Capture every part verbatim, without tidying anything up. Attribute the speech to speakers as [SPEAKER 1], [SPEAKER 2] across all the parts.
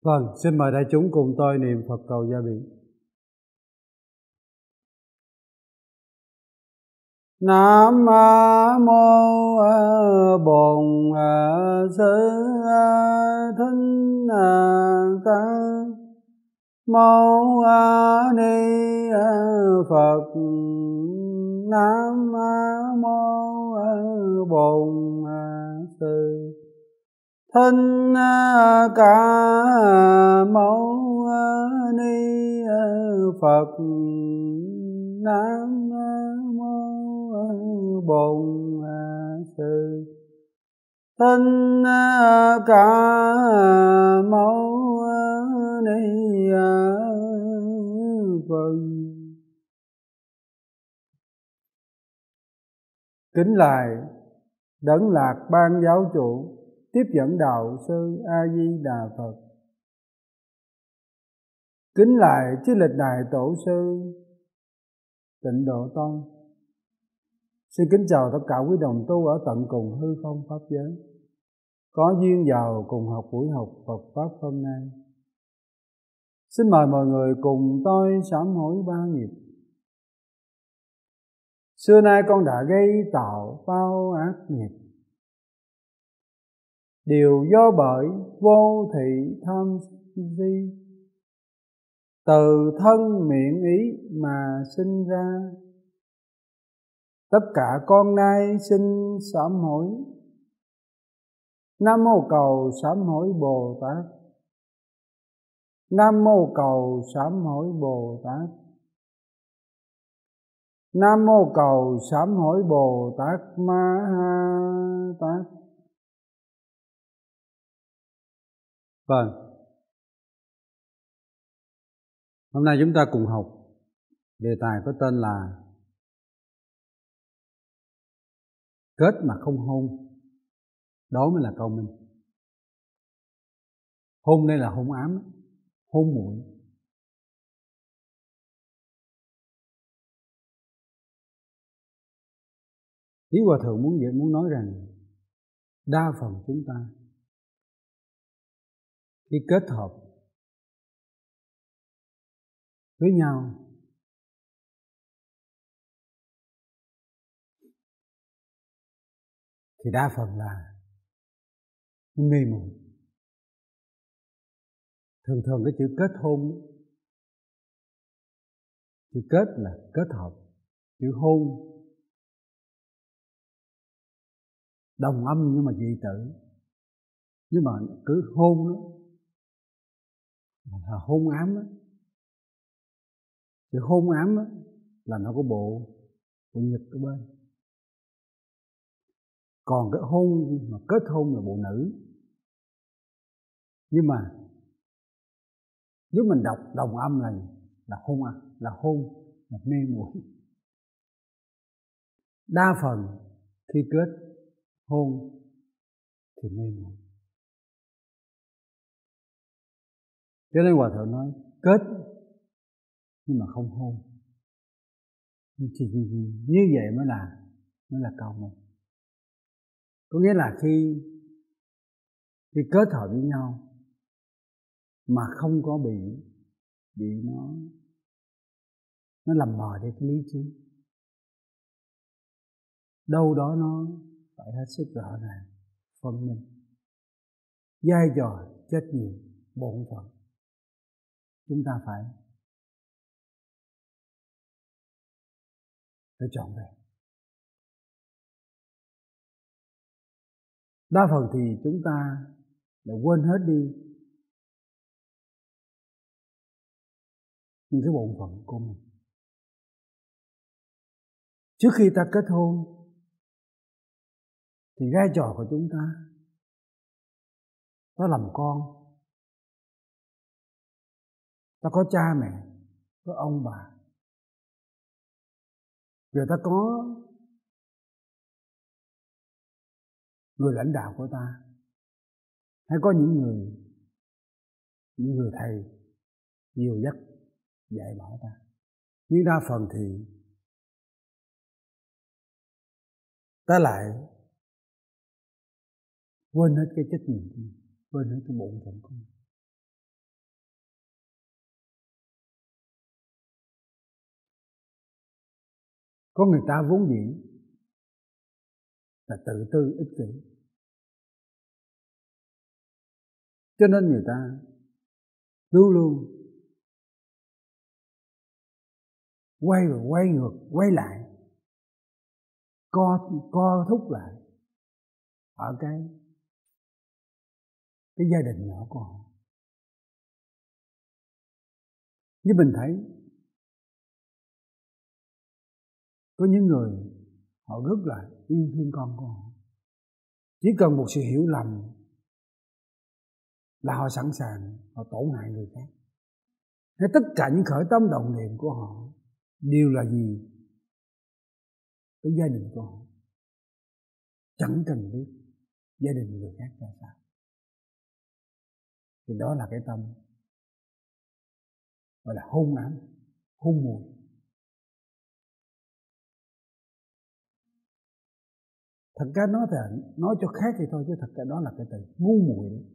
[SPEAKER 1] Vâng, xin mời đại chúng cùng tôi niệm Phật cầu gia bị. Nam mô Bổn Sư Thích Ca Mâu Ni Phật. Nam mô Bổn Sư Thích Ca Mâu Ni Phật. Nam mô Bổn Sư Thích Ca Mâu Ni Phật. Kính lạy Đấng Lạc Ban Giáo Chủ, tiếp dẫn đạo sư A Di Đà Phật. Kính lạy chư lịch đại tổ sư Tịnh Độ Tông. Xin kính chào tất cả quý đồng tu ở tận cùng hư không pháp giới, có duyên vào cùng học buổi học Phật pháp hôm nay. Xin mời mọi người cùng tôi sám hối ba nghiệp. Xưa nay con đã gây tạo bao ác nghiệp, đều do bởi vô thị tham si, từ thân miệng ý mà sinh ra. Tất cả con nay xin sám hối. Nam mô cầu sám hối Bồ Tát. Nam mô cầu sám hối Bồ Tát. Nam mô cầu sám hối Bồ Tát Ma Ha Tát. Vâng, hôm nay chúng ta cùng học đề tài có tên là kết mà không hôn, đó mới là cao minh. Hôn đây là hôn ám, hôn muội. Ý Hòa Thượng muốn vậy muốn nói rằng đa phần chúng ta khi kết hợp với nhau thì đa phần là mê muội. Thường thường cái chữ kết hôn, chữ kết là kết hợp, chữ hôn đồng âm nhưng mà dị tử. Nhưng mà cứ hôn đó là hôn ám đó. Chữ hôn ám đó là nó có bộ bộ nhật ở bên. Còn cái hôn mà kết hôn là bộ nữ. Nhưng mà nếu mình đọc đồng âm là là hôn à, là hôn, là mê muội. Đa phần khi kết hôn thì mê muội. Cho nên Hòa Thượng nói kết nhưng mà không hôn. Chỉ như vậy mới là mới là cao minh. Có nghĩa là khi khi kết hợp với nhau mà không có bị bị nó nó làm mờ đi cái lý trí. Đâu đó nó phải hết sức rõ ràng, phân minh vai trò, trách nhiệm, bổn phận. Chúng ta phải phải chọn về. Đa phần thì chúng ta đã quên hết đi những cái bổn phận của mình. Trước khi ta kết hôn thì vai trò của chúng ta, ta làm con, ta có cha mẹ, có ông bà, rồi ta có người lãnh đạo của ta, hay có những người những người thầy dìu dắt dạy bảo ta. Nhưng đa phần thì ta lại quên hết cái trách nhiệm của mình, quên hết cái bổn phận của mình. Có người ta vốn dĩ là tự tư ích kỷ, cho nên người ta luôn luôn quay rồi quay ngược, quay lại, co co thúc lại ở cái cái gia đình nhỏ của họ. Như mình thấy có những người họ rất là yêu thương con của họ, chỉ cần một sự hiểu lầm là họ sẵn sàng họ tổn hại người khác. Nên tất cả những khởi tâm động niệm của họ đều là gì? Cái gia đình của họ, chẳng cần biết gia đình người khác ra sao. Thì đó là cái tâm gọi là hung ám, hung mùi. Thật ra nói thì nói cho khác thì thôi, chứ thật ra đó là cái từ ngu muội đấy.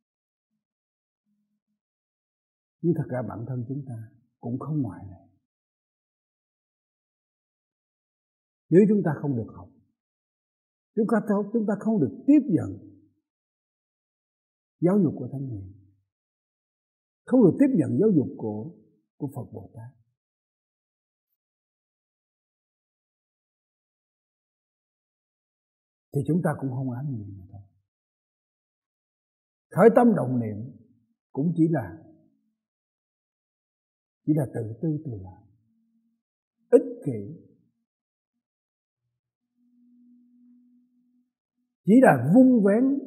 [SPEAKER 1] Nhưng thật ra bản thân chúng ta cũng không ngoại lệ. Nếu chúng ta không được học, chúng ta chúng ta không được tiếp nhận giáo dục của Thánh Hiền, không được tiếp nhận giáo dục của của Phật Bồ Tát, thì chúng ta cũng không ám gì mà thôi. Khởi tâm động niệm cũng chỉ là chỉ là tự tư tự lợi, ích kỷ, chỉ là vun vén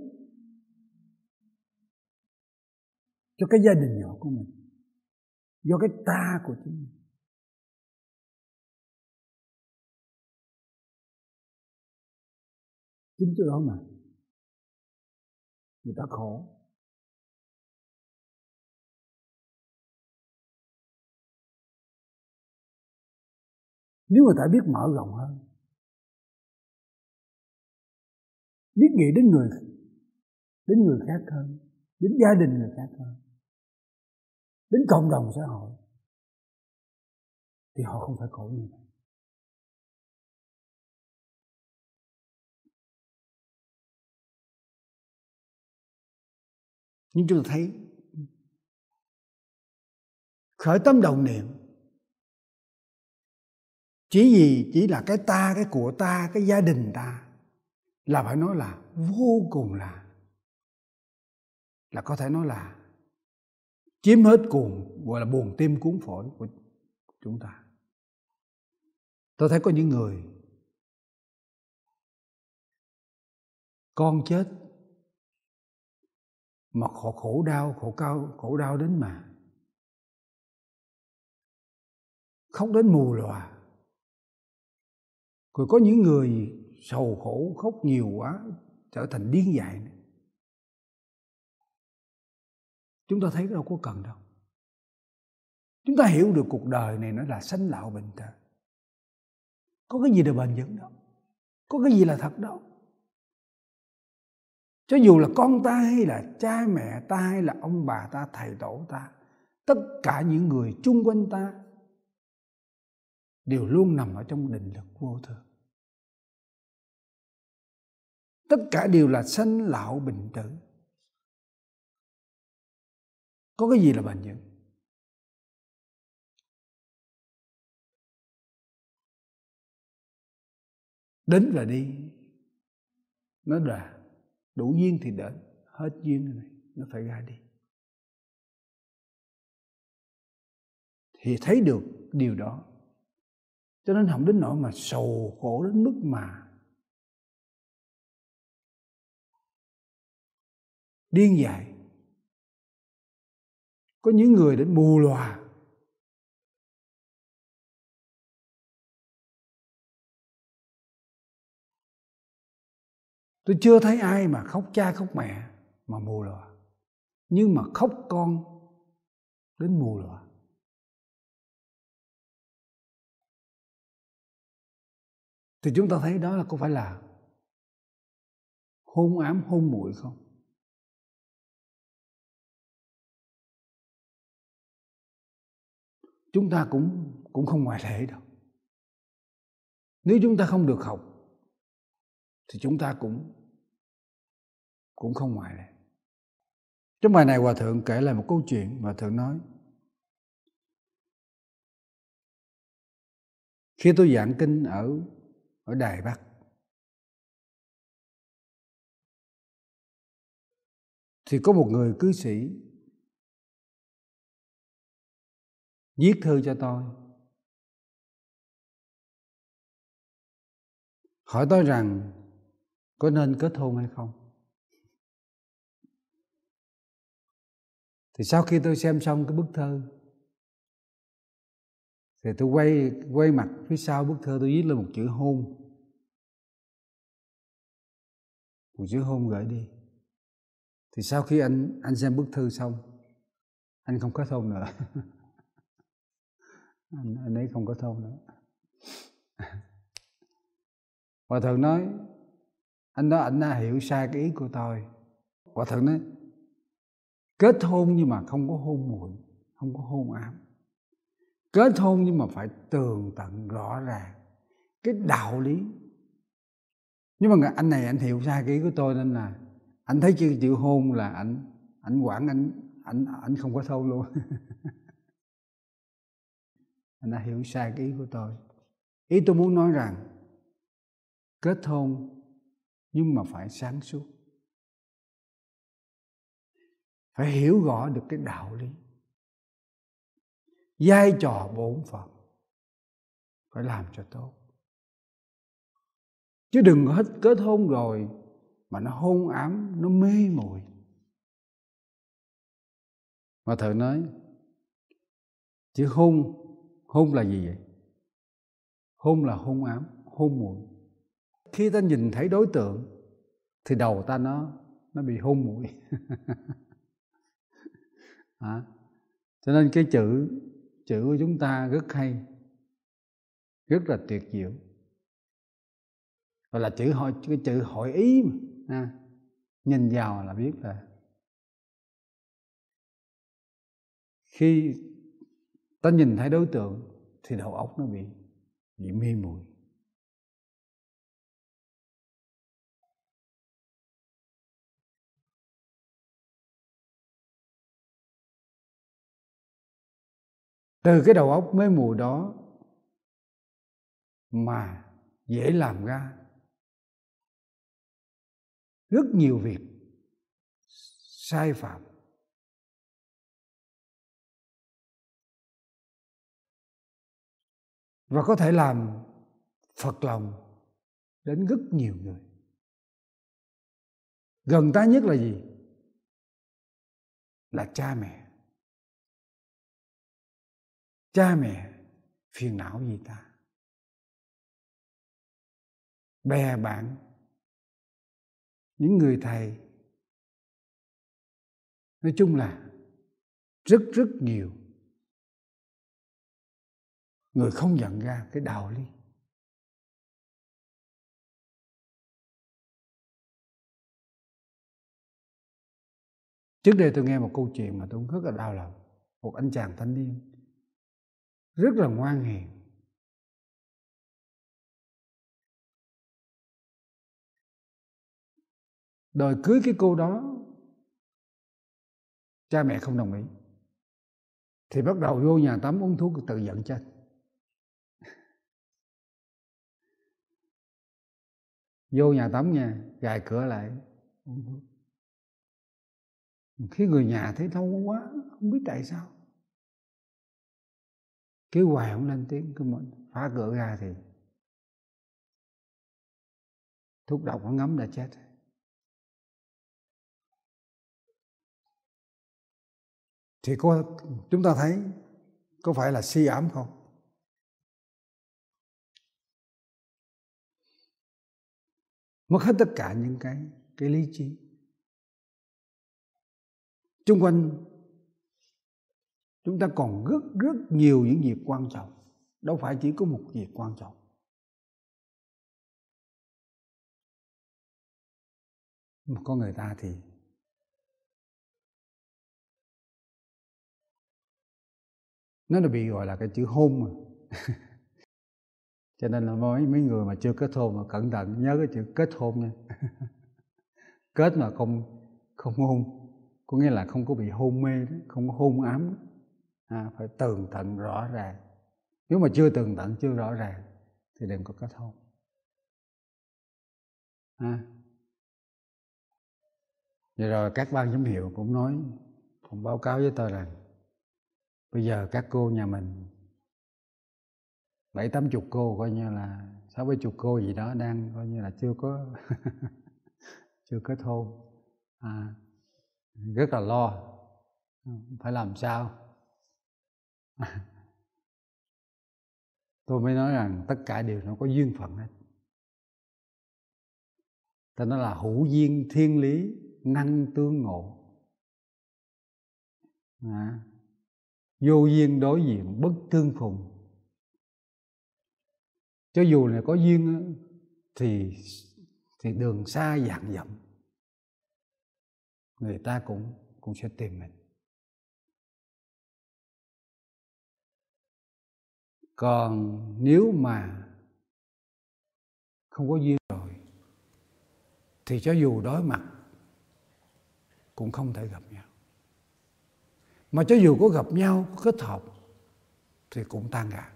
[SPEAKER 1] cho cái gia đình nhỏ của mình, do cái ta của chính mình. Chính chỗ đó mà người ta khổ. Nếu người ta biết mở rộng hơn, biết nghĩ đến người đến người khác hơn, đến gia đình người khác hơn, đến cộng đồng xã hội, thì họ không phải khổ như vậy. Nhưng chúng ta thấy khởi tâm động niệm chỉ gì chỉ là cái ta, cái của ta, cái gia đình ta, là phải nói là vô cùng là là có thể nói là chiếm hết cuồng, gọi là buồn tim cuốn phổi của chúng ta. Tôi thấy có những người con chết mà họ khổ đau, khổ cao, khổ đau đến mà khóc đến mù lòa. Rồi có những người sầu khổ khóc nhiều quá trở thành điên dại. Chúng ta thấy đâu có cần đâu. Chúng ta hiểu được cuộc đời này nó là sanh lão bệnh tử, có cái gì là bền vững đâu, có cái gì là thật đâu. Cho dù là con ta hay là cha mẹ ta hay là ông bà ta, thầy tổ ta, tất cả những người chung quanh ta đều luôn nằm ở trong định lực vô thường. Tất cả đều là sanh lão bệnh tử, có cái gì là bền vững? Đến là đi, nó là đủ duyên thì đến, hết duyên này nó phải ra đi. Thì thấy được điều đó, cho nên không đến nỗi mà sầu khổ đến mức mà điên dại. Có những người đến mù lòa. Tôi chưa thấy ai mà khóc cha khóc mẹ mà mù lòa, nhưng mà khóc con đến mù lòa. Thì chúng ta thấy đó là có phải là hôn ám hôn muội không? Chúng ta cũng cũng không ngoại lệ đâu. Nếu chúng ta không được học thì chúng ta cũng cũng không ngoại lệ. Trong bài này Hòa Thượng kể lại một câu chuyện. Hòa Thượng nói, khi tôi giảng kinh ở ở Đài Bắc, thì có một người cư sĩ viết thư cho tôi, hỏi tôi rằng có nên kết hôn hay không. Thì sau khi tôi xem xong cái bức thư, thì tôi quay quay mặt phía sau bức thư, tôi viết lên một chữ hôn. Một chữ hôn gửi đi. Thì sau khi anh anh xem bức thư xong, anh không kết hôn nữa. anh, anh ấy không kết hôn nữa. Hòa Thượng nói, anh đó anh đã hiểu sai cái ý của tôi. Hòa Thượng nói, kết hôn nhưng mà không có hôn muội, không có hôn ám. Kết hôn nhưng mà phải tường tận rõ ràng cái đạo lý. Nhưng mà anh này anh hiểu sai cái ý của tôi, nên là anh thấy chữ chữ hôn là anh anh quản anh anh anh không có thâu luôn. Anh đã hiểu sai cái ý của tôi. Ý tôi muốn nói rằng kết hôn nhưng mà phải sáng suốt, phải hiểu rõ được cái đạo lý, vai trò bổn phận, phải làm cho tốt. Chứ đừng hết kết hôn rồi mà nó hôn ám, nó mê muội. Mà thầy nói, chữ hôn, hôn là gì vậy? Hôn là hôn ám, hôn muội. Khi ta nhìn thấy đối tượng thì đầu ta nó nó bị hôn muội. À, cho nên cái chữ chữ của chúng ta rất hay, rất là tuyệt diệu. Gọi là chữ hội cái chữ hội ý mà. À, nhìn vào là biết là khi ta nhìn thấy đối tượng thì đầu óc nó bị bị mê muội. Từ cái đầu óc mê muội đó mà dễ làm ra rất nhiều việc sai phạm. Và có thể làm phật lòng đến rất nhiều người. Gần ta nhất là gì? Là cha mẹ. Cha mẹ phiền não gì ta? Bè bạn, những người thầy, nói chung là rất rất nhiều người không nhận ra cái đạo lý. Trước đây tôi nghe một câu chuyện mà tôi rất là đau lòng. Một anh chàng thanh niên rất là ngoan hiền, đòi cưới cái cô đó, cha mẹ không đồng ý, thì bắt đầu vô nhà tắm uống thuốc tự giận chết. Vô nhà tắm nha, gài cửa lại uống thuốc. Khi người nhà thấy lâu quá, không biết tại sao, kêu hoài không lên tiếng, cứ mình phá cửa ra thì thuốc độc nó ngấm đã chết. Thì có, chúng ta thấy có phải là si ám không? Mất hết tất cả những cái cái lý trí. Xung quanh chúng ta còn rất rất nhiều những việc quan trọng, đâu phải chỉ có một việc quan trọng. Mà có người ta thì nó đã bị gọi là cái chữ hôn mà. Cho nên là mấy mấy người mà chưa kết hôn mà cẩn thận nhớ cái chữ kết hôn nha. Kết mà không không hôn, có nghĩa là không có bị hôn mê đó, không có hôn ám, à, phải tường tận rõ ràng. Nếu mà chưa tường tận, chưa rõ ràng thì đừng có kết hôn. À. Vậy rồi các ban giám hiệu cũng nói, cũng báo cáo với tôi rằng bây giờ các cô nhà mình bảy tám chục cô, coi như là sáu bảy chục cô gì đó đang coi như là chưa có chưa kết hôn, à, rất là lo, phải làm sao. Tôi mới nói rằng tất cả đều nó có duyên phận hết. Ta nói là hữu duyên thiên lý, năng tương ngộ, à, vô duyên đối diện bất tương phùng. Cho dù là có duyên thì thì đường xa vạn dặm người ta cũng cũng sẽ tìm mình. Còn nếu mà không có duyên rồi thì cho dù đối mặt cũng không thể gặp nhau. Mà cho dù có gặp nhau, có kết hợp thì cũng tan rã.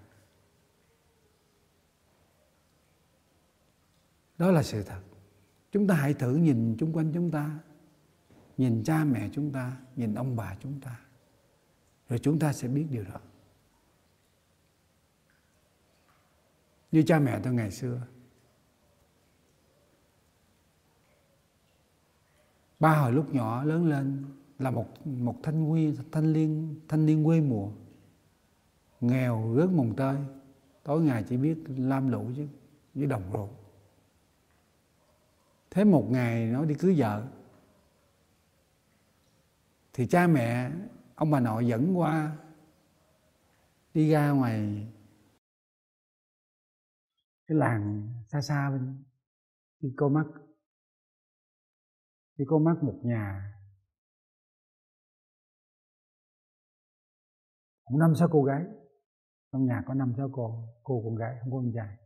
[SPEAKER 1] Đó là sự thật. Chúng ta hãy thử nhìn chung quanh chúng ta, nhìn cha mẹ chúng ta, nhìn ông bà chúng ta, rồi chúng ta sẽ biết điều đó. Như cha mẹ tôi ngày xưa, ba hồi lúc nhỏ lớn lên là một một thanh quy thanh niên thanh niên quê mùa, nghèo rớt mồng tơi, tối ngày chỉ biết lam lũ chứ với đồng ruộng. Thế một ngày nó đi cưới vợ thì cha mẹ ông bà nội dẫn qua, đi ra ngoài cái làng xa xa bên, đi cô mắt đi cô mắt một nhà cũng năm sáu cô gái, trong nhà có năm sáu cô cô con gái, không có con trai.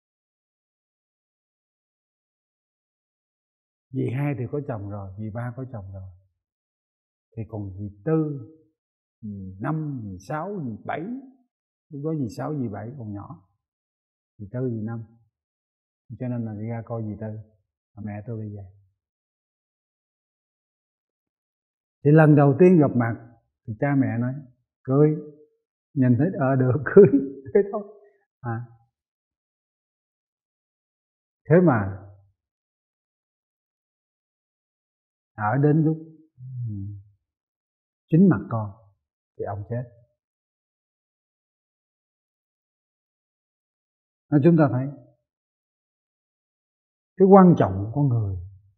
[SPEAKER 1] Dì hai thì có chồng rồi, dì ba có chồng rồi, thì còn dì tư, dì năm, dì sáu, dì bảy, lúc đó dì sáu, dì bảy còn nhỏ, dì tư, dì năm, cho nên là đi ra coi dì tư, mẹ tôi bây giờ. Thì lần đầu tiên gặp mặt thì cha mẹ nói cưới, nhìn thấy ờ được cưới, thế thôi. À. Thế mà ở đến lúc chính mặt con thì ông chết. Nên chúng ta thấy cái quan trọng của con người,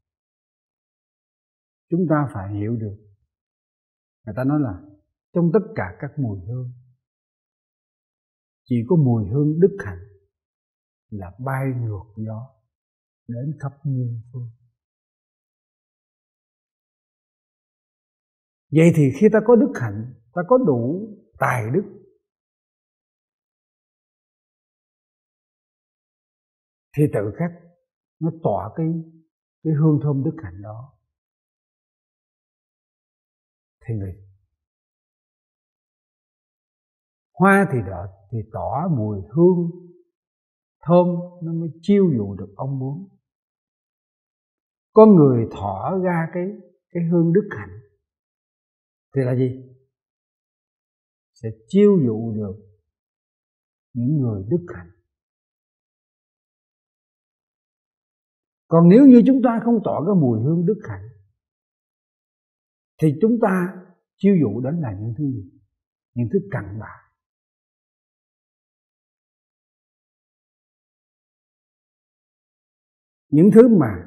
[SPEAKER 1] chúng ta phải hiểu được. Người ta nói là trong tất cả các mùi hương, chỉ có mùi hương đức hạnh là bay ngược gió đến khắp muôn phương. Vậy thì khi ta có đức hạnh, ta có đủ tài đức, thì tự khắc nó tỏa cái cái hương thơm đức hạnh đó, thì người hoa thì đỏ thì tỏa mùi hương thơm, nó mới chiêu dụ được ông muốn. Con người thỏa ra cái cái hương đức hạnh thì là gì? Sẽ chiêu dụ được những người đức hạnh. Còn nếu như chúng ta không tỏa cái mùi hương đức hạnh thì chúng ta chiêu dụ đến là những thứ gì? Những thứ cặn bã. Những thứ mà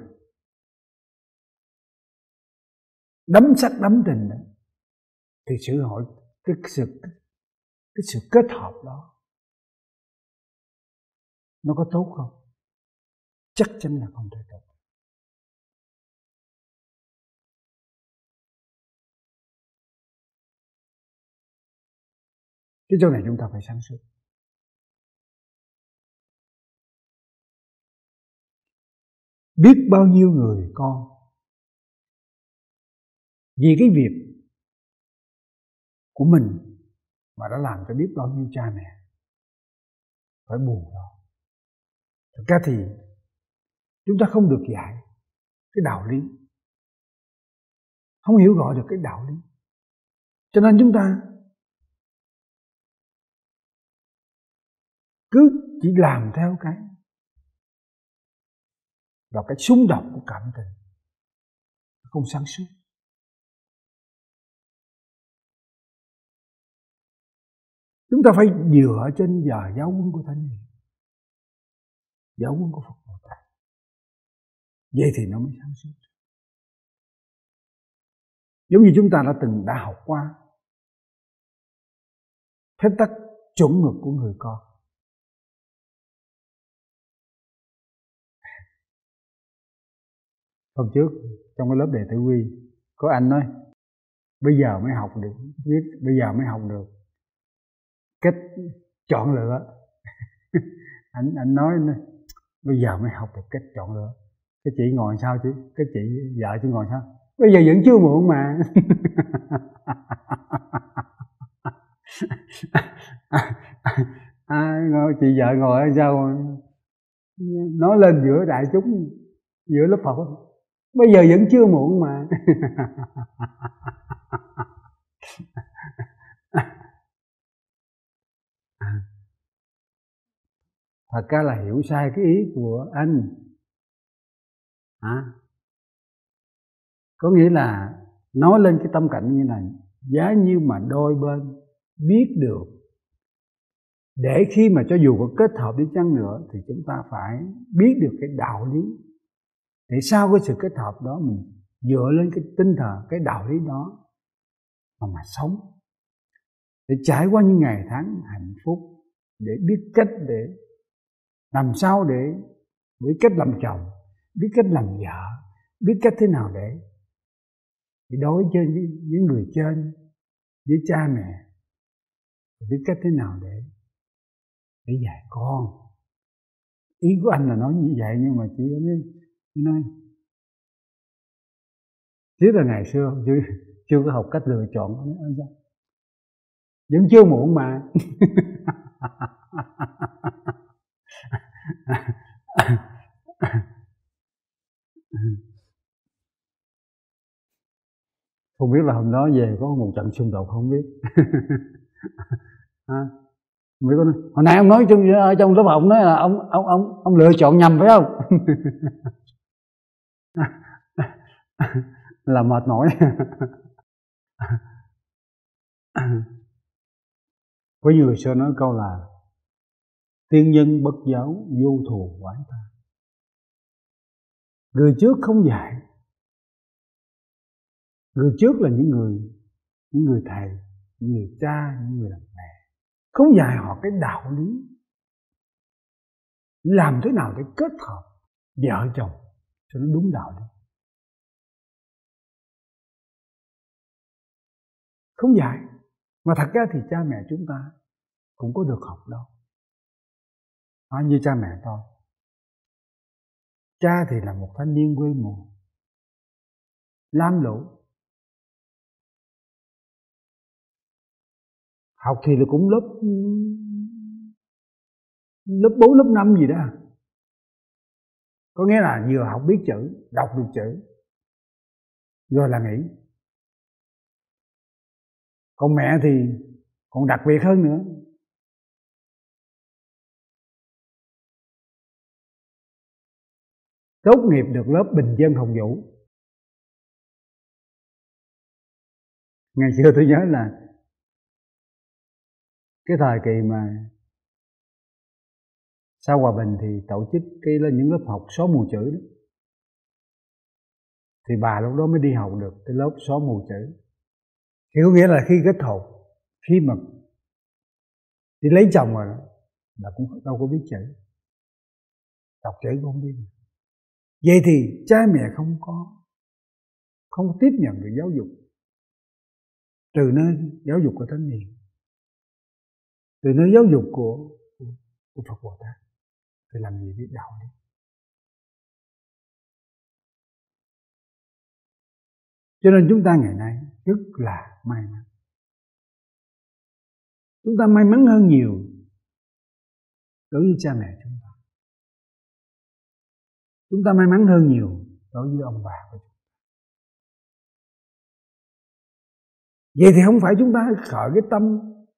[SPEAKER 1] đắm sắc đắm tình đó, thì sự hội cái sự cái sự kết hợp đó nó có tốt không? Chắc chắn là không thể tốt. Cái chỗ này chúng ta phải sáng suốt. biết bao nhiêu người con vì cái việc của mình mà đã làm cho biết bao nhiêu cha mẹ phải buồn lo. Thực ra thì chúng ta không được dạy cái đạo lý, không hiểu gọi được cái đạo lý, cho nên chúng ta cứ chỉ làm theo cái và cái xung động của cảm tình, không sáng suốt. Chúng ta phải dựa trên giờ giáo huấn của Thánh Hiền, giáo huấn của Phật Bồ Tát, vậy thì nó mới sáng suốt. Giống như chúng ta đã từng đã học qua phép tắc chuẩn mực của người con. Hôm trước trong cái lớp đệ tử quy, có anh nói bây giờ mới học được biết, bây giờ mới học được cách chọn lựa. anh anh nói bây giờ mới học được cách chọn lựa. Cái chị ngồi sao chứ? Cái chị vợ chứ ngồi sao? Bây giờ vẫn chưa muộn mà. À, ngồi, chị vợ ngồi ở sao nói lên giữa đại chúng, giữa lớp học, bây giờ vẫn chưa muộn mà. Thật ra là hiểu sai cái ý của anh. À, có nghĩa là nói lên cái tâm cảnh như này, giá như mà đôi bên biết được, để khi mà cho dù có kết hợp đi chăng nữa thì chúng ta phải biết được cái đạo lý, để sau cái sự kết hợp đó mình dựa lên cái tinh thần, cái đạo lý đó mà mà sống, để trải qua những ngày tháng hạnh phúc, để biết cách để làm sao để biết cách làm chồng, biết cách làm vợ, biết cách thế nào để để đối với, với người trên, với cha mẹ, biết cách thế nào để để dạy con. Ý của anh là nói như vậy, nhưng mà chị mới nói tiếc là ngày xưa chưa chưa có học cách lựa chọn. Anh sao vẫn chưa muộn mà. Không biết là hôm đó về có một trận xung đột không biết. À, không biết có nói, hồi nãy ông nói trong trong lớp học nói là ông ông ông ông lựa chọn nhầm phải không? Là mệt mỏi. Có nhiều người xưa nói câu là tiên nhân bất giáo, vô thù oán ta. Người trước không dạy, người trước là những người những người thầy, những người cha, những người làm mẹ, không dạy họ cái đạo lý, làm thế nào để kết hợp vợ chồng cho nó đúng đạo lý. Không dạy. Mà thật ra thì cha mẹ chúng ta cũng có được học đâu. À, như cha mẹ tôi, cha thì là một thanh niên quê mùa, lam lũ, học thì là cũng lớp lớp bốn, lớp năm gì đó. Có nghĩa là vừa học biết chữ, đọc được chữ, rồi là nghỉ. Còn mẹ thì còn đặc biệt hơn nữa. Tốt nghiệp được lớp bình dân Hồng Vũ. Ngày xưa tôi nhớ là cái thời kỳ mà sau hòa bình thì tổ chức cái những lớp học xóa mù chữ đó. Thì bà lúc đó mới đi học được cái lớp xóa mù chữ. Thì có nghĩa là khi kết hôn, khi mà đi lấy chồng rồi đó, là cũng đâu có biết chữ, đọc chữ cũng không biết. Vậy thì cha mẹ không có không tiếp nhận được giáo dục từ nơi giáo dục của Thánh Hiền, từ nơi giáo dục của, của, của Phật Bồ Tát, thì làm gì biết đạo lý. Cho nên chúng ta ngày nay rất là may mắn. Chúng ta may mắn hơn nhiều đối với cha mẹ chúng ta. Chúng ta may mắn hơn nhiều đối với ông bà của chúng ta. Vậy thì không phải chúng ta khởi cái tâm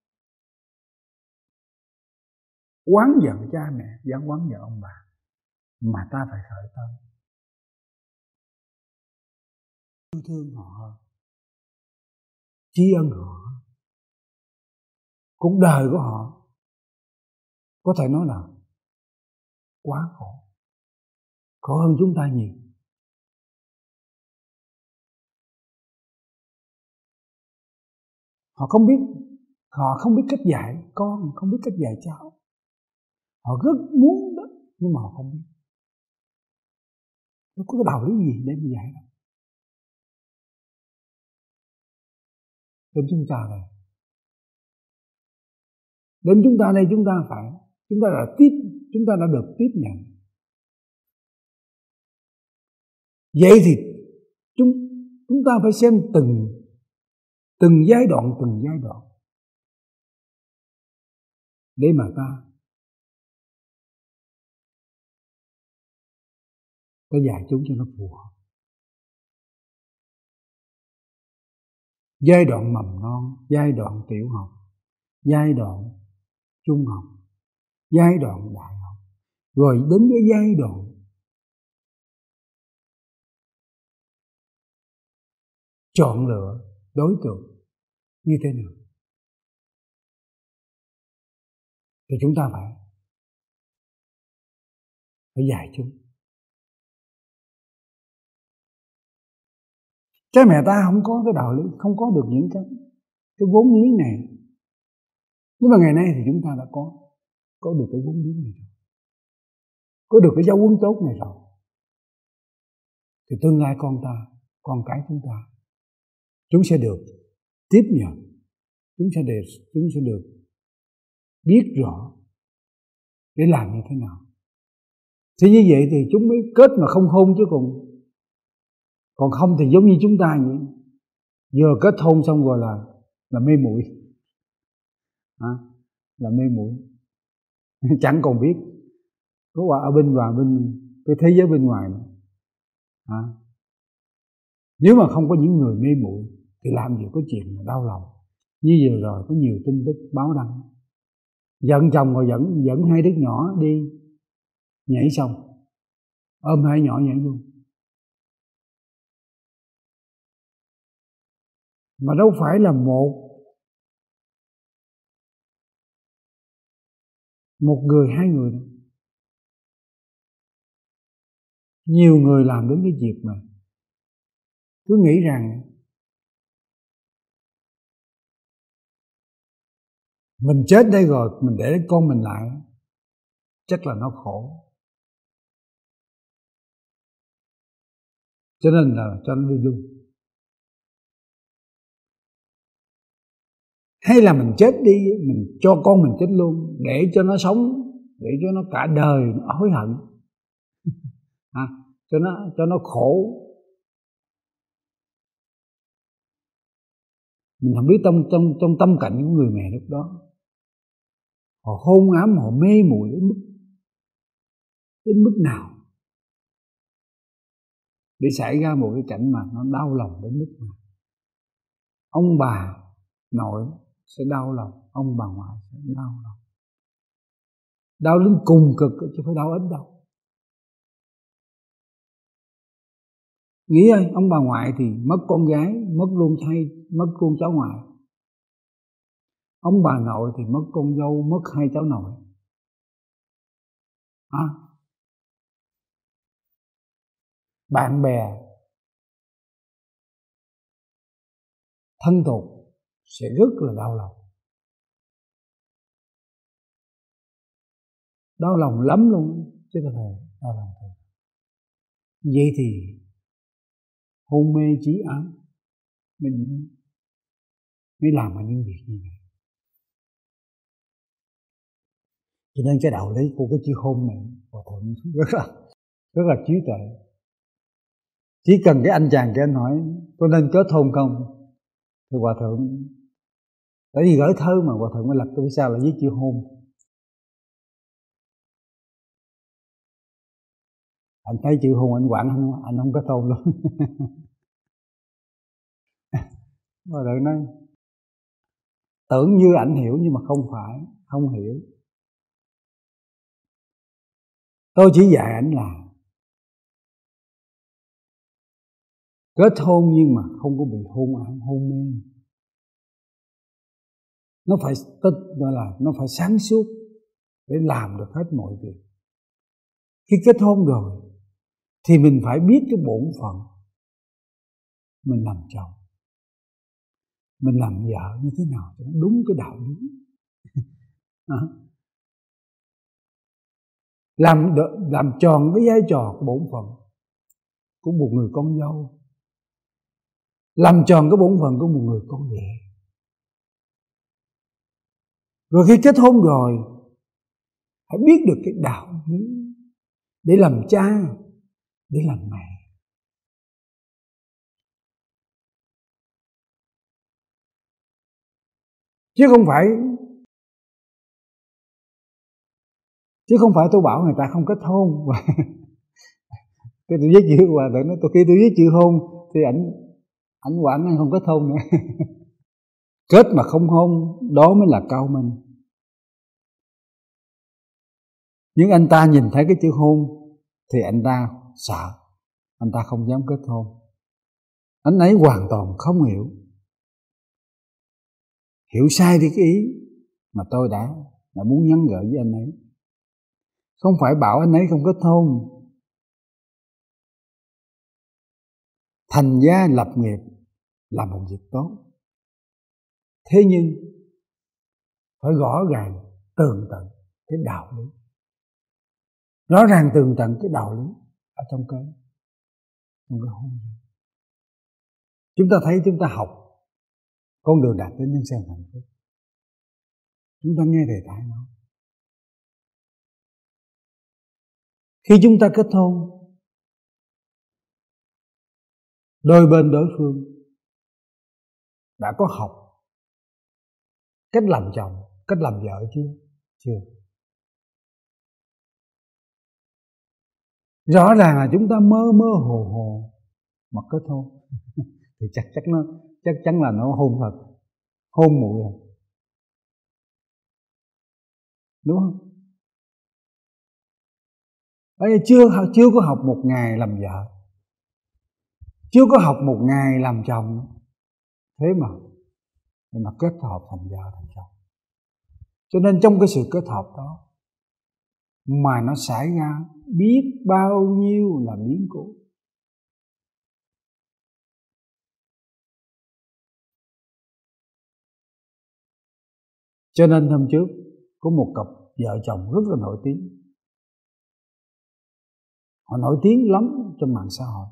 [SPEAKER 1] oán giận cha mẹ, dám oán giận ông bà, mà ta phải khởi tâm yêu thương họ hơn, tri ân họ hơn. Cuộc đời của họ có thể nói là quá khổ, khổ hơn chúng ta nhiều. Họ không biết, họ không biết cách dạy con, không biết cách dạy cháu. Họ rất muốn đó, nhưng mà họ không biết. Nó có cái đạo lý gì để mà dạy đâu. Đến chúng ta đây, đến chúng ta đây chúng ta phải, chúng ta đã tiếp, chúng ta đã được tiếp nhận. Vậy thì chúng chúng ta phải xem từng từng giai đoạn, từng giai đoạn để mà ta ta dạy chúng cho nó phù hợp. Giai đoạn mầm non, giai đoạn tiểu học, giai đoạn trung học, giai đoạn đại học, rồi đến cái giai đoạn chọn lựa đối tượng như thế nào thì chúng ta phải phải dạy chúng. Cha mẹ ta không có cái đạo lý, không có được những cái cái vốn liếng này, nhưng mà ngày nay thì chúng ta đã có có được cái vốn liếng này rồi, có được cái giáo huấn tốt này rồi, thì tương lai con ta, con cái chúng ta, chúng sẽ được tiếp nhận, chúng sẽ được chúng sẽ được biết rõ để làm như thế nào. Thì như vậy thì chúng mới kết mà không hôn, chứ còn còn không thì giống như chúng ta vậy, vừa kết hôn xong rồi là là mê muội, à, là mê muội chẳng còn biết có qua ở bên ngoài, bên cái thế giới bên ngoài nữa. À, nếu mà không có những người mê muội thì làm gì có chuyện mà đau lòng. Như vừa rồi có nhiều tin tức báo đăng, giận chồng rồi dẫn dẫn hai đứa nhỏ đi nhảy xong, ôm hai nhỏ nhảy luôn. Mà đâu phải là một một người, hai người đâu. Nhiều người làm đến cái việc mà cứ nghĩ rằng mình chết đây rồi mình để con mình lại chắc là nó khổ, cho nên là cho nó đi luôn. Hay là mình chết đi, mình cho con mình chết luôn để cho nó sống, để cho nó cả đời nó hối hận, à, cho nó cho nó khổ. Mình không biết trong trong trong tâm cảnh của người mẹ lúc đó, họ hôn ám, họ mê muội đến mức đến mức nào để xảy ra một cái cảnh mà nó đau lòng đến mức nào. Ông bà nội sẽ đau lòng, ông bà ngoại sẽ đau lòng, đau đến cùng cực chứ phải đau ít đâu. Nghĩ ơi, ông bà ngoại thì mất con gái, mất luôn thay, mất luôn cháu ngoại. Ông bà nội thì mất con dâu, mất hai cháu nội. À, bạn bè thân thuộc sẽ rất là đau lòng, đau lòng lắm luôn chứ không phải đau lòng thôi. Vậy thì hôn mê trí ám mình mới làm ở những việc như vậy. Cho nên cái đạo lý của cái chữ hôn này Hòa Thượng rất là rất là trí tuệ. Chỉ cần cái anh chàng kia anh hỏi có nên kết hôn không, thì hòa thượng, tại vì gửi thơ mà, hòa thượng mới lập tôi sao là viết chữ hôn. Anh thấy chữ hôn anh quảng, anh, anh không kết hôn luôn. Hòa thượng nói tưởng như ảnh hiểu nhưng mà không phải, không hiểu. Tôi chỉ dạy ảnh là kết hôn nhưng mà không có bị hôn ảo, hôn mê. Nó phải tích, gọi là nó phải sáng suốt để làm được hết mọi việc. Khi kết hôn rồi thì mình phải biết cái bổn phận mình làm chồng, mình làm vợ như thế nào cho nó đúng cái đạo lý. À, làm làm tròn cái vai trò của bổn phận của một người con dâu, làm tròn cái bổn phận của một người con rể. Rồi khi kết hôn rồi hãy biết được cái đạo lý để làm cha, để làm mẹ. Chứ không phải Chứ không phải tôi bảo người ta không kết hôn. Cái tôi viết chữ hòa thượng nói tôi khi tôi viết chữ hôn thì ảnh ảnh quản anh không kết hôn nữa. Kết mà không hôn đó mới là cao minh. Nhưng anh ta nhìn thấy cái chữ hôn thì anh ta sợ, anh ta không dám kết hôn. Anh ấy hoàn toàn không hiểu, hiểu sai đi cái ý mà tôi đã, đã muốn nhắn gửi với anh ấy. Không phải bảo anh ấy không kết hôn. Thành gia lập nghiệp là một việc tốt, thế nhưng phải rõ ràng tường tận cái đạo lý, rõ ràng tường tận cái đạo lý ở trong cái trong cái hôn nhân. Chúng ta thấy chúng ta học con đường đạt đến nhân sinh hạnh phúc, chúng ta nghe thầy Thái nói khi chúng ta kết hôn, đôi bên đối phương đã có học cách làm chồng, cách làm vợ chưa? Chưa. Rõ ràng là chúng ta mơ mơ hồ hồ mà kết hôn thì chắc chắn nó chắc chắn là nó hôn thật, hôn muội rồi, đúng không? Bây giờ chưa chưa có học một ngày làm vợ, chưa có học một ngày làm chồng, thế mà thế mà kết hợp thành vợ thành chồng. Cho nên trong cái sự kết hợp đó mà nó xảy ra biết bao nhiêu là biến cố. Cho nên hôm trước có một cặp vợ chồng rất là nổi tiếng, họ nổi tiếng lắm trên mạng xã hội.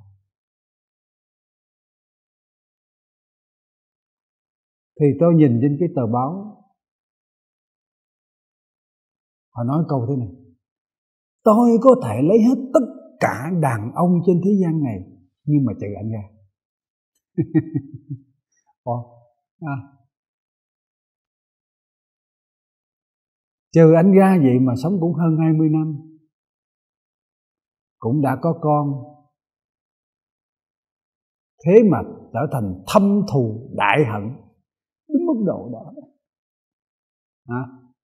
[SPEAKER 1] Thì tôi nhìn trên cái tờ báo, họ nói câu thế này: tôi có thể lấy hết tất cả đàn ông trên thế gian này nhưng mà trừ anh ra. Ồ, à, trừ anh ra vậy mà sống cũng hơn hai mươi năm, cũng đã có con, thế mà trở thành thâm thù đại hận đến mức độ đó. À,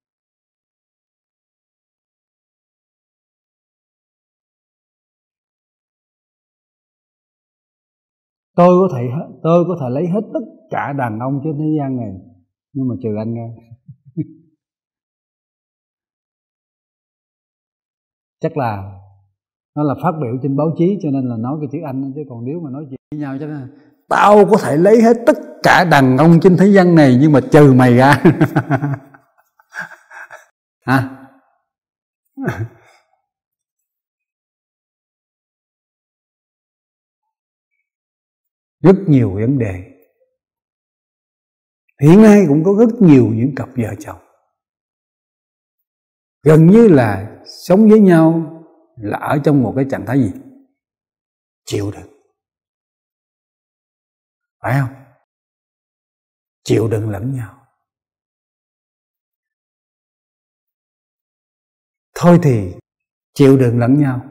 [SPEAKER 1] tôi có thể tôi có thể lấy hết tất cả đàn ông trên thế gian này nhưng mà trừ anh ra. Chắc là nó là phát biểu trên báo chí cho nên là nói cái chữ anh, chứ còn nếu mà nói chuyện với nhau chắc là tao có thể lấy hết tất cả đàn ông trên thế gian này nhưng mà trừ mày ra. À, rất nhiều vấn đề. Hiện nay cũng có rất nhiều những cặp vợ chồng gần như là sống với nhau là ở trong một cái trạng thái gì? Chịu đựng. phải không? Chịu đựng lẫn nhau. Thôi thì chịu đựng lẫn nhau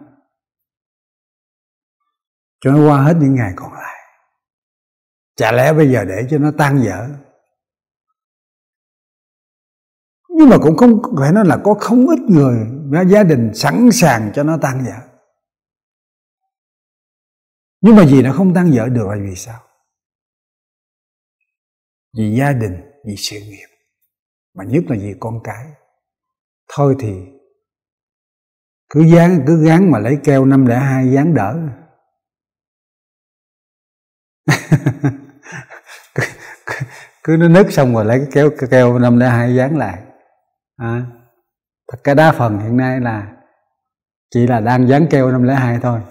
[SPEAKER 1] cho nó qua hết những ngày còn lại. Chả lẽ bây giờ để cho nó tan vỡ? Nhưng mà cũng không phải nói là có không ít người gia đình sẵn sàng cho nó tan vỡ. Nhưng mà vì nó không tan vỡ được là vì sao? Vì gia đình, vì sự nghiệp, mà nhất là vì con cái. Thôi thì cứ dán cứ gán mà lấy keo năm lẻ hai dán đỡ. cứ, cứ, cứ nó nứt xong rồi lấy cái kéo cái keo năm lẻ hai dán lại. À, thật cái đa phần hiện nay là chỉ là đang dán keo năm lẻ hai thôi,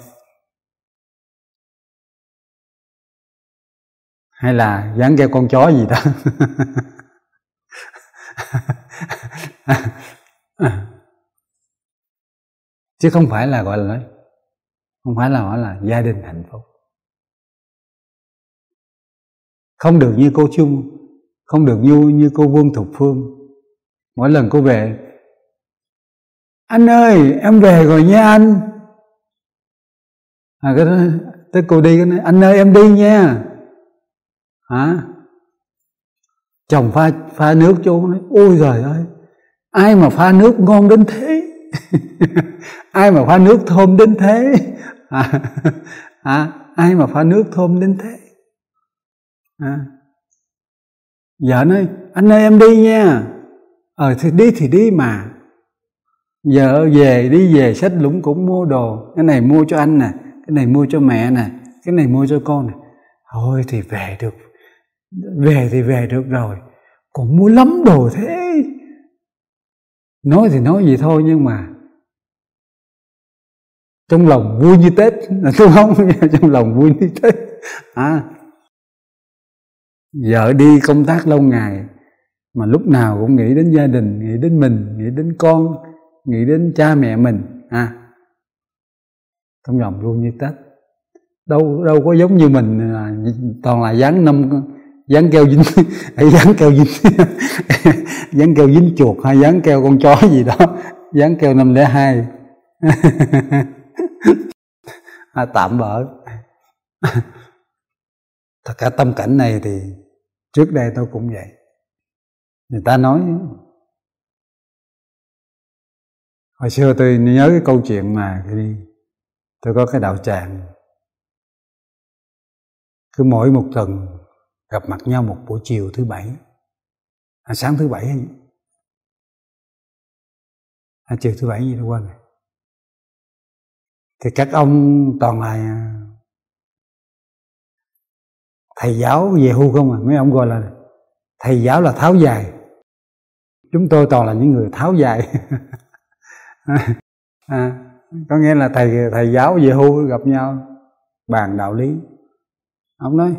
[SPEAKER 1] hay là dán keo con chó gì đó. Chứ không phải là gọi là không phải là gọi là gia đình hạnh phúc. Không được như cô Chung, không được như như cô Vương Thục Phương. Mỗi lần cô về, anh ơi em về rồi nha anh. À, cái đó, tới cô đi cái nói, anh ơi em đi nha. Hả? Chồng pha pha nước cho cô nói, ôi trời ơi, ai mà pha nước ngon đến thế. Ai mà pha nước thơm đến thế. À, à, ai mà pha nước thơm đến thế. À, vợ nói, anh ơi em đi nha. Ờ thì đi thì đi mà. Vợ về đi về xách lũng cũng mua đồ. Cái này mua cho anh nè, cái này mua cho mẹ nè, cái này mua cho con nè. Thôi thì về được, về thì về được rồi, còn mua lắm đồ thế. Nói thì nói vậy thôi nhưng mà trong lòng vui như Tết, đúng không? Trong lòng vui như Tết. À, vợ đi công tác lâu ngày mà lúc nào cũng nghĩ đến gia đình, nghĩ đến mình, nghĩ đến con, nghĩ đến cha mẹ mình. À, trong lòng vui như Tết. Đâu đâu có giống như mình à, toàn là dán năm dán keo dính dán keo dính dán keo dính chuột hay dán keo con chó gì đó, dán keo năm lẻ hai. À, tạm bỡ. Tất cả tâm cảnh này thì trước đây tôi cũng vậy. Người ta nói, hồi xưa tôi nhớ cái câu chuyện mà đi tôi có cái đạo tràng, cứ mỗi một tuần gặp mặt nhau một buổi chiều thứ bảy, à, sáng thứ bảy hay à, chiều thứ bảy gì đó quên rồi. Thì các ông toàn là thầy giáo về hưu không à, mấy ông gọi là thầy giáo là tháo dài. Chúng tôi toàn là những người tháo dài. À, có nghĩa là thầy thầy giáo về hưu gặp nhau bàn đạo lý. Ông nói,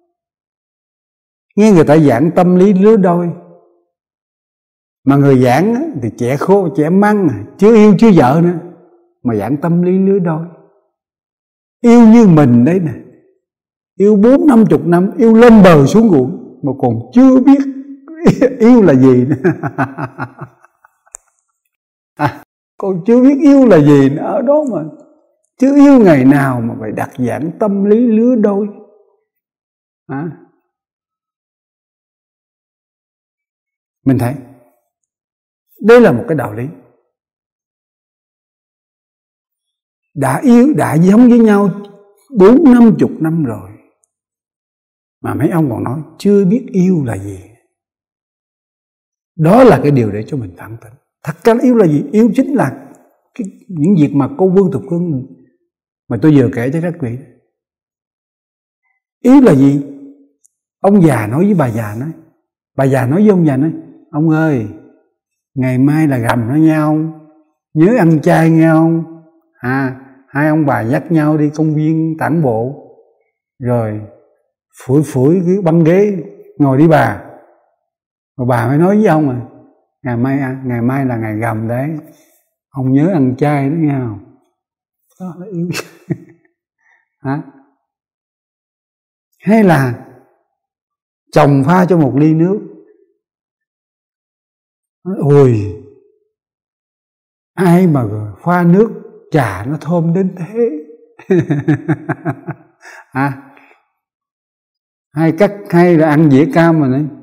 [SPEAKER 1] nghe người ta giảng tâm lý lứa đôi, mà người giảng thì trẻ khô trẻ măng, chưa yêu chưa vợ nữa, mà giảng tâm lý lứa đôi. Yêu như mình đấy nè, yêu bốn năm chục năm, yêu lên bờ xuống ruộng mà còn chưa biết yêu là gì nữa. À, còn chưa biết yêu là gì nữa, ở đó mà chưa yêu ngày nào mà phải đặt giảng tâm lý lứa đôi. À, mình thấy đây là một cái đạo lý. Đã yêu, đã giống với nhau bốn năm chục năm rồi mà mấy ông còn nói chưa biết yêu là gì. Đó là cái điều để cho mình phản tỉnh. Thật ra yêu là gì? Yêu chính là cái, những việc mà cô Vương Thục Phương mà tôi vừa kể cho các vị. Yêu là gì? Ông già nói với bà già nói, bà già nói với ông già nói, ông ơi, ngày mai là rằm đó nha ông, nhớ ăn chay nghe ông. À, hai ông bà dắt nhau đi công viên tản bộ, rồi phủi phủi cái băng ghế ngồi đi bà. Rồi bà mới nói với ông à, ngày mai ngày mai là ngày rằm đấy, ông nhớ ăn chay đó nghe không? Đó là yêu. Hả? Hay là chồng pha cho một ly nước. Ôi, ai mà pha nước trà nó thơm đến thế. À, hay cắt, hay là ăn dĩa cam mà đấy,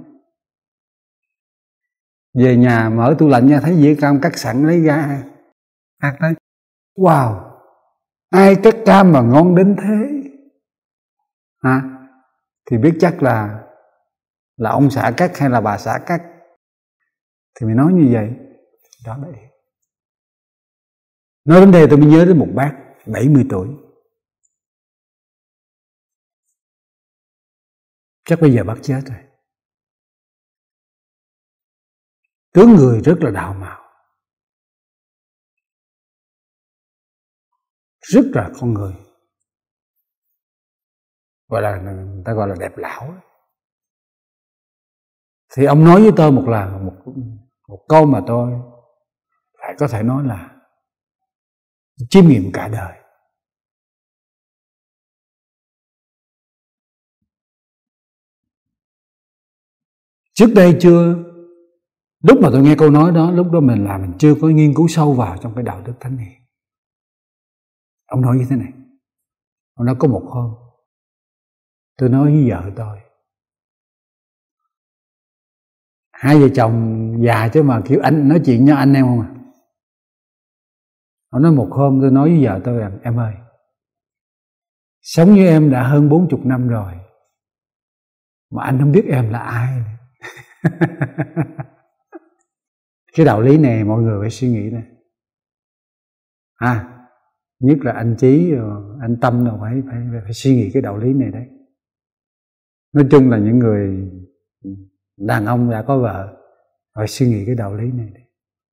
[SPEAKER 1] về nhà mở tủ lạnh ra thấy dĩa cam cắt sẵn lấy ra ăn đấy. Wow, ai cắt cam mà ngon đến thế. À, thì biết chắc là là ông xã cắt hay là bà xã cắt, thì mình nói như vậy. Đó đấy. Nói đến đây tôi mới nhớ đến một bác bảy mươi tuổi, chắc bây giờ bác chết rồi. Tướng người rất là đạo mạo, rất là con người, gọi là người ta gọi là đẹp lão. Thì ông nói với tôi một là một một câu mà tôi phải có thể nói là chiêm nghiệm cả đời. Trước đây chưa, lúc mà tôi nghe câu nói đó, lúc đó mình là mình chưa có nghiên cứu sâu vào trong cái đạo đức thánh hiền. Ông nói như thế này, ông nói có một hôm tôi nói với vợ tôi, hai vợ chồng già chứ mà kiểu anh nói chuyện nhau anh em không à. Ông nói một hôm tôi nói với vợ tôi rằng em ơi, sống với em đã hơn bốn chục năm rồi mà anh không biết em là ai. Cái đạo lý này mọi người phải suy nghĩ này. À, nhất là anh Chí, anh Tâm đâu phải, phải, phải, phải suy nghĩ cái đạo lý này đấy. Nói chung là những người đàn ông đã có vợ phải suy nghĩ cái đạo lý này đấy.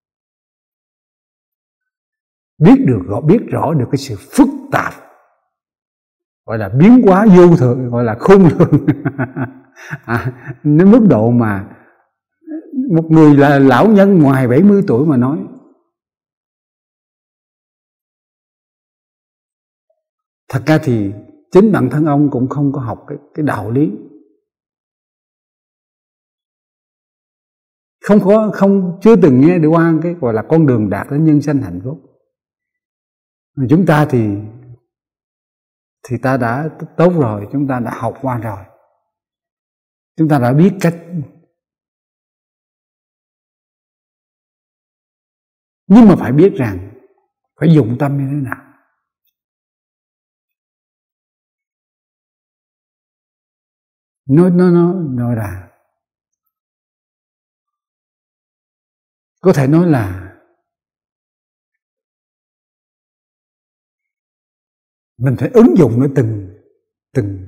[SPEAKER 1] Biết được, biết rõ được cái sự phức tạp, gọi là biến hóa vô thường, gọi là khôn lường. À, đến mức độ mà một người là lão nhân ngoài bảy mươi tuổi mà nói. Thật ra thì chính bản thân ông cũng không có học cái, cái đạo lý, không có, không chưa từng nghe được qua cái gọi là con đường đạt đến nhân sanh hạnh phúc. Mà chúng ta thì thì ta đã tốt rồi, chúng ta đã học qua rồi, chúng ta đã biết cách. Nhưng mà phải biết rằng phải dụng tâm như thế nào. Nói nó nó nói là có thể nói là mình phải ứng dụng nó từng từng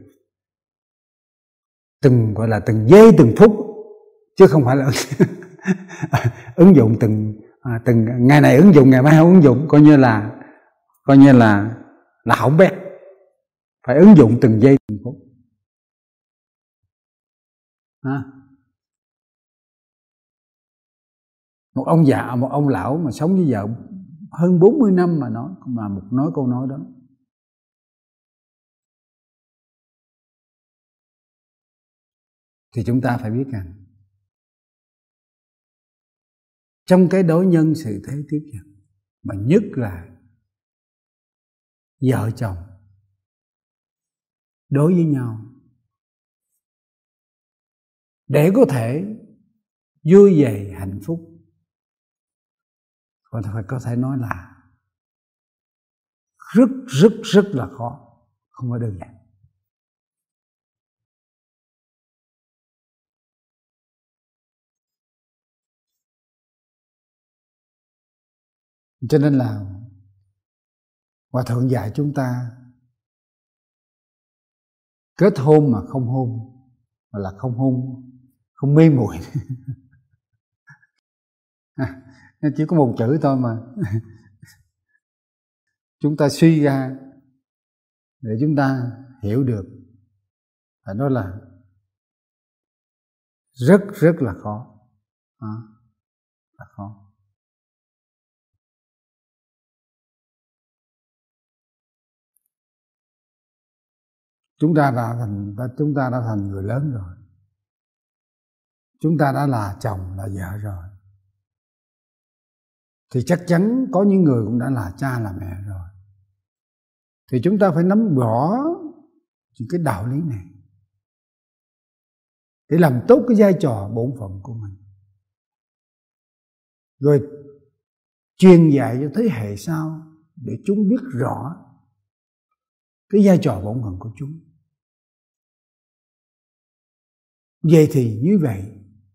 [SPEAKER 1] từng gọi là từng giây từng phút, chứ không phải là ứng dụng từng à, từng ngày này ứng dụng, ngày mai không ứng dụng, coi như là coi như là là hỏng bét. Phải ứng dụng từng giây từng phút. À, một ông già, một ông lão mà sống với vợ hơn bốn mươi năm mà nói mà một nói câu nói đó, thì chúng ta phải biết rằng trong cái đối nhân sự thế tiếp nhận, mà nhất là vợ chồng đối với nhau để có thể vui vẻ hạnh phúc, còn phải có thể nói là rất rất rất là khó, không có đơn giản. Cho nên là Hòa Thượng dạy chúng ta kết hôn mà không hôn, mà là không hôn, không mê muội. Chỉ có một chữ thôi mà chúng ta suy ra để chúng ta hiểu được, và đó là rất rất là khó, à, là khó. Chúng ta đã thành chúng ta đã thành người lớn rồi, chúng ta đã là chồng là vợ rồi, thì chắc chắn có những người cũng đã là cha là mẹ rồi. Thì chúng ta phải nắm rõ những cái đạo lý này để làm tốt cái vai trò bổn phận của mình, rồi truyền dạy cho thế hệ sau để chúng biết rõ cái vai trò bổn phận của chúng. Vậy thì như vậy,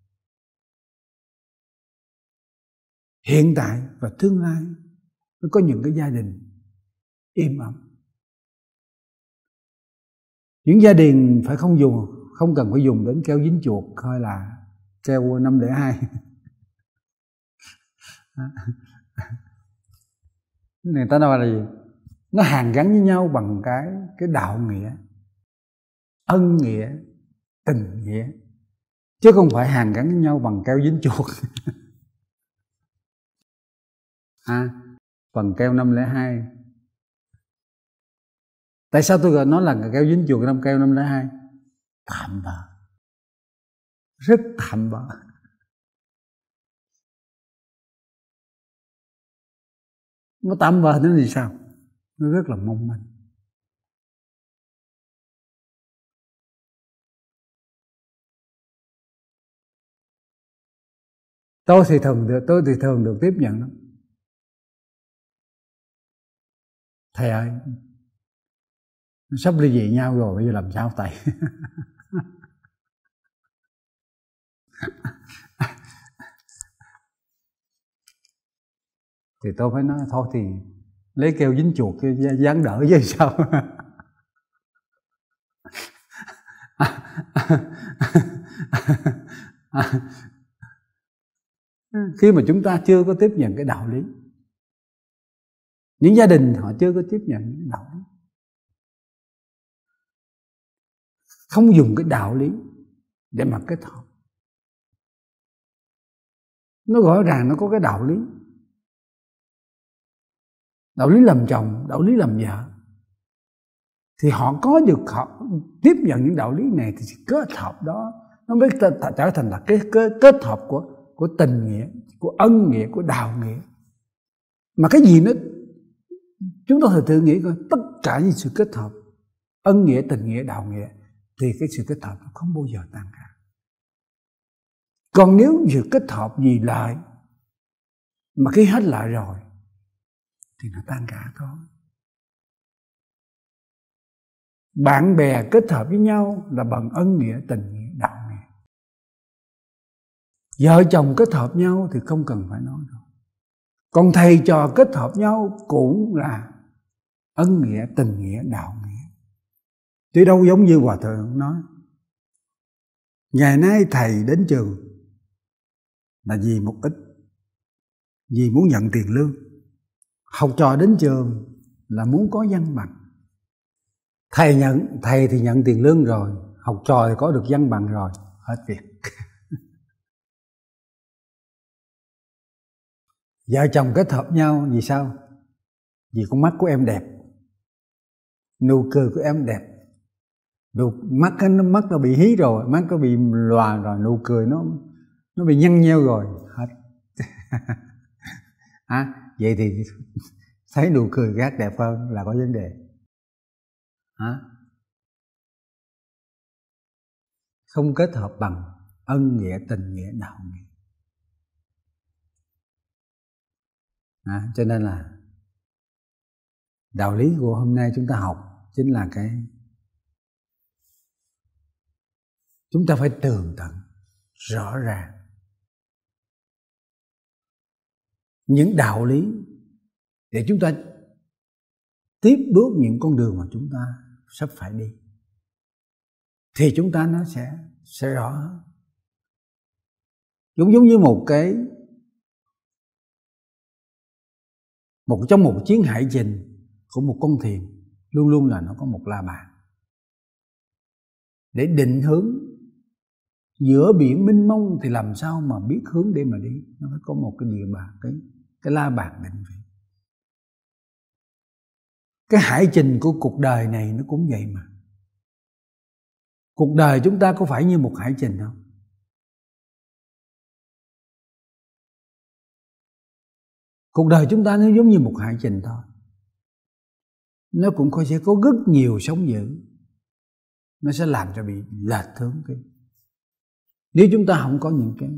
[SPEAKER 1] hiện tại và tương lai mới có những cái gia đình êm ấm. Những gia đình phải không dùng, không cần phải dùng đến keo dính chuột hay là keo năm không hai. Người ta nói là gì? Nó hàn gắn với nhau bằng cái cái đạo nghĩa, ân nghĩa, tình nghĩa, chứ không phải hàn gắn với nhau bằng keo dính chuột. À, bằng keo năm không hai. Tại sao tôi gọi nó là keo dính chuột năm keo năm không hai? Tạm bợ, rất tạm bợ. Nó tạm bợ nó thì sao? Nó rất là mong manh. Tôi thì thường được, tôi thì thường được tiếp nhận lắm. Thầy ơi, sắp ly dị nhau rồi, bây giờ làm sao thầy? Thì tôi phải nói thôi thì lấy keo dính chuột dán đỡ chứ sao. Khi mà chúng ta chưa có tiếp nhận cái đạo lý, những gia đình họ chưa có tiếp nhận những đạo lý, không dùng cái đạo lý để mà kết hợp, nó rõ ràng nó có cái đạo lý, đạo lý làm chồng, đạo lý làm vợ, thì họ có được, họ tiếp nhận những đạo lý này thì kết hợp đó nó mới trở thành là cái kết, kết hợp của của tình nghĩa, của ân nghĩa, của đạo nghĩa. Mà cái gì nó, chúng ta thử tự nghĩ coi, tất cả những sự kết hợp ân nghĩa, tình nghĩa, đạo nghĩa thì cái sự kết hợp nó không bao giờ tan cả. Còn nếu sự kết hợp vì lợi mà khi hết lợi rồi thì nó tan cả thôi. Bạn bè kết hợp với nhau là bằng ân nghĩa, tình nghĩa, đạo nghĩa. Vợ chồng kết hợp nhau thì không cần phải nói đâu. Còn thầy trò kết hợp nhau cũng là ân nghĩa, tình nghĩa, đạo nghĩa. Chứ đâu giống như Hòa Thượng nói, ngày nay thầy đến trường là vì mục đích, vì muốn nhận tiền lương. Học trò đến trường là muốn có văn bằng. Thầy nhận, thầy thì nhận tiền lương rồi, học trò thì có được văn bằng rồi, hết việc. Vợ chồng kết hợp nhau vì sao? Vì con mắt của em đẹp, nụ cười của em đẹp, nụ mắt nó mắt nó bị hí rồi, mắt nó bị lòa rồi, nụ cười nó nó bị nhăn nheo rồi, hết. À, vậy thì thấy nụ cười gác đẹp hơn là có vấn đề. À, không kết hợp bằng ân nghĩa, tình nghĩa, đạo nghĩa. À, cho nên là đạo lý của hôm nay chúng ta học chính là cái chúng ta phải tường tận, rõ ràng những đạo lý để chúng ta tiếp bước những con đường mà chúng ta sắp phải đi, thì chúng ta nó sẽ sẽ rõ hơn. Giống giống như một cái một trong một chuyến hải trình của một con thuyền, luôn luôn là nó có một la bàn để định hướng. Giữa biển mênh mông thì làm sao mà biết hướng để mà đi, nó phải có một cái địa bàn, cái cái la bàn định vị. Cái hải trình của cuộc đời này nó cũng vậy mà. Cuộc đời chúng ta có phải như một hải trình không? Cuộc đời chúng ta nó giống như một hải trình thôi, nó cũng có sẽ có rất nhiều sóng dữ, nó sẽ làm cho bị lệch hướng cái. Nếu chúng ta không có những cái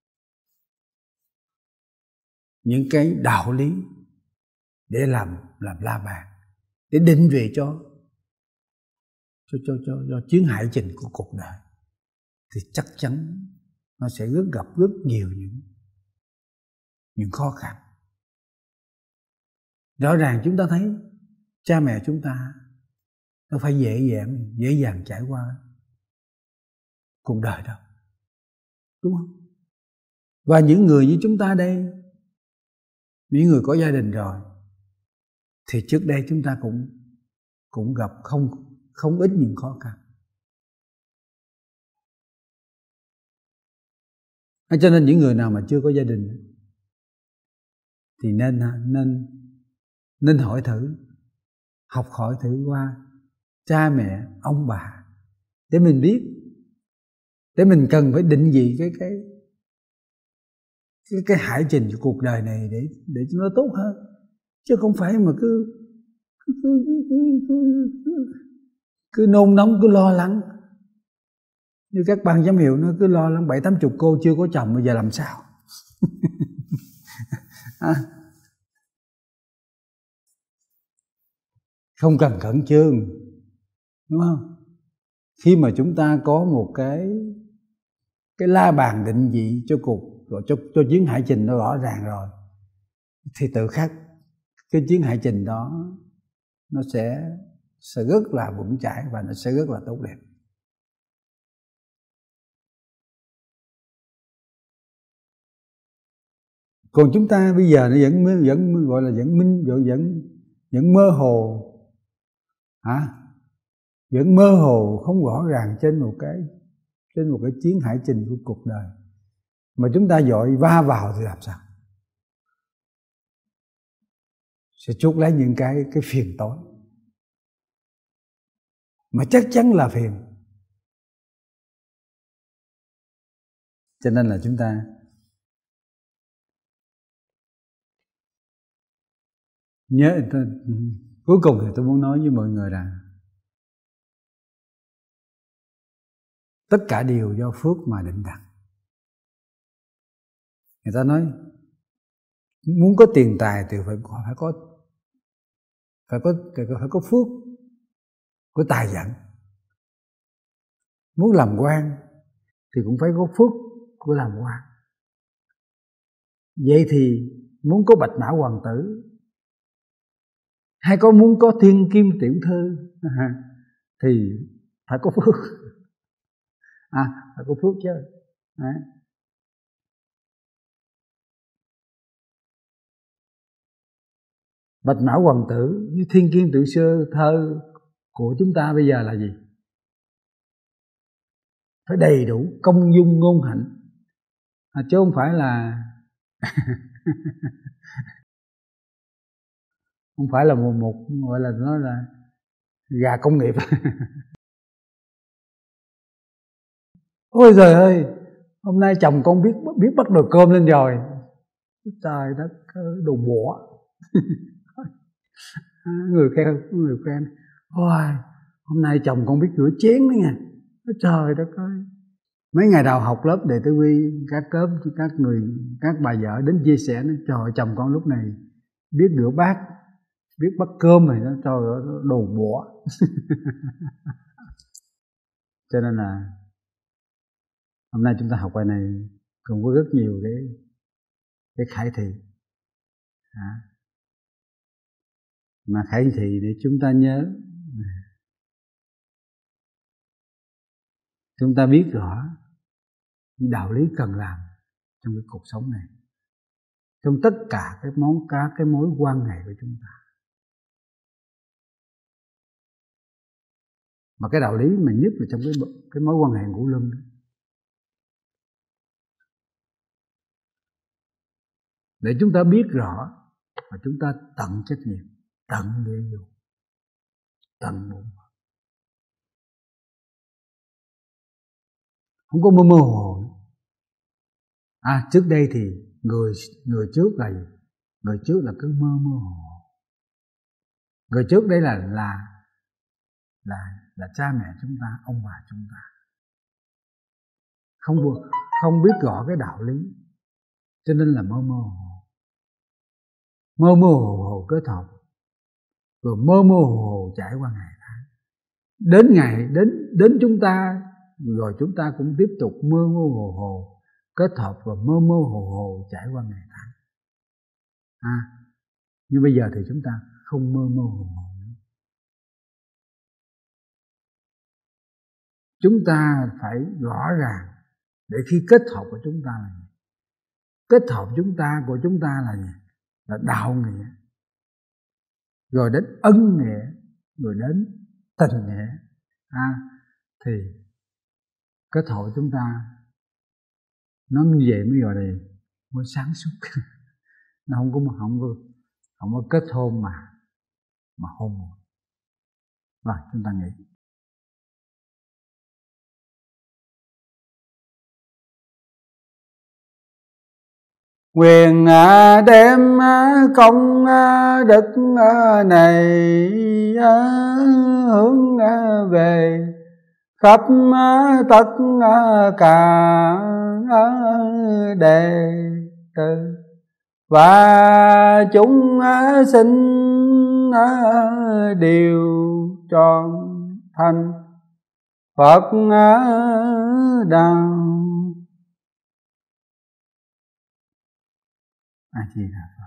[SPEAKER 1] những cái đạo lý để làm làm la bàn, để định vị cho cho cho cho, cho chuyến hải trình của cuộc đời, thì chắc chắn nó sẽ rất gặp rất nhiều những những khó khăn. Rõ ràng chúng ta thấy cha mẹ chúng ta nó phải dễ dàng dễ dàng trải qua cuộc đời đâu, đúng không? Và những người như chúng ta đây, những người có gia đình rồi, thì trước đây chúng ta cũng cũng gặp không không ít những khó khăn. Cho nên những người nào mà chưa có gia đình thì nên nên nên hỏi thử, học hỏi thử qua cha mẹ, ông bà, để mình biết, để mình cần phải định vị cái cái cái cái hải trình của cuộc đời này để để cho nó tốt hơn, chứ không phải mà cứ cứ cứ cứ, cứ, cứ, cứ nôn nóng, cứ lo lắng. Như các ban giám hiệu nó cứ lo lắng bảy tám chục cô chưa có chồng, bây giờ làm sao? À, không cần khẩn trương, đúng không? Khi mà chúng ta có một cái cái la bàn định vị cho cuộc cho cho chuyến hải trình nó rõ ràng rồi, thì tự khắc cái chuyến hải trình đó nó sẽ sẽ rất là vững chãi và nó sẽ rất là tốt đẹp. Còn chúng ta bây giờ nó vẫn vẫn gọi là vẫn minh vẫn vẫn vẫn mơ hồ, hả? Vẫn mơ hồ không rõ ràng trên một cái trên một cái chuyến hải trình của cuộc đời, mà chúng ta vội va vào thì làm sao? Sẽ chuốc lấy những cái cái phiền toái mà chắc chắn là phiền. Cho nên là chúng ta nhớ, tôi, cuối cùng thì tôi muốn nói với mọi người là tất cả đều do phước mà định đặt. Người ta nói muốn có tiền tài thì phải phải có phải có phải có phước, có tài vận. Muốn làm quan thì cũng phải có phước của làm quan. Vậy thì muốn có bạch mã hoàng tử, hay có muốn có thiên kim tiểu thư thì phải có phước. À, phải có phước chứ. Đấy. Bạch mã hoàng tử với thiên kim tiểu thư thơ của chúng ta bây giờ là gì? Phải đầy đủ công dung ngôn hạnh, à, chứ không phải là không phải là một, một gọi là nó là gà công nghiệp. Ôi trời ơi, hôm nay chồng con biết biết bắt nồi cơm lên rồi. Trời đất ơi, đồ bổ. Người khen, người khen, ôi, hôm nay chồng con biết rửa chén đấy nha. Trời đất ơi. Mấy ngày đầu học lớp đệ tử quy, các cớp các người các bà vợ đến chia sẻ, nói trời, chồng con lúc này biết rửa bát, biết bắt cơm rồi đó, trời ơi, đồ bổ. Cho nên là hôm nay chúng ta học bài này cũng có rất nhiều cái cái khải thị, à, mà khải thị để chúng ta nhớ, chúng ta biết rõ những đạo lý cần làm trong cái cuộc sống này, trong tất cả cái món cá cái mối quan hệ của chúng ta. Mà cái đạo lý mà nhất là trong cái cái mối quan hệ ngũ luân đó. Để chúng ta biết rõ và chúng ta tận trách nhiệm, tận nghĩa vụ, tận bổn phận. Không có mơ mơ hồ. À, trước đây thì người người trước là gì? Người trước là cứ mơ mơ hồ hồ. Người trước đây là là là là cha mẹ chúng ta, ông bà chúng ta, không không biết rõ cái đạo lý, cho nên là mơ mơ hồ hồ. Mơ mơ hồ hồ kết hợp, rồi mơ mơ hồ hồ trải qua ngày tháng, đến ngày đến đến chúng ta, rồi chúng ta cũng tiếp tục mơ mơ hồ hồ kết hợp, và mơ mơ hồ hồ trải qua ngày tháng. À, nhưng bây giờ thì chúng ta không mơ mơ hồ hồ nữa. Chúng ta phải rõ ràng để khi kết hợp của chúng ta là gì? Kết hợp chúng ta của chúng ta là gì? Là đạo nghĩa, rồi đến ân nghĩa, rồi đến tình nghĩa. À, thì kết hợp của chúng ta nó như vậy mới gọi là mới sáng suốt. Nó không có không có không có kết hôn mà mà hôn môi. Rồi chúng ta nghĩ quyền đem công đức này hướng về khắp tất cả đệ tử, và chúng sinh đều tròn thành Phật đạo. A Di Đà Phật.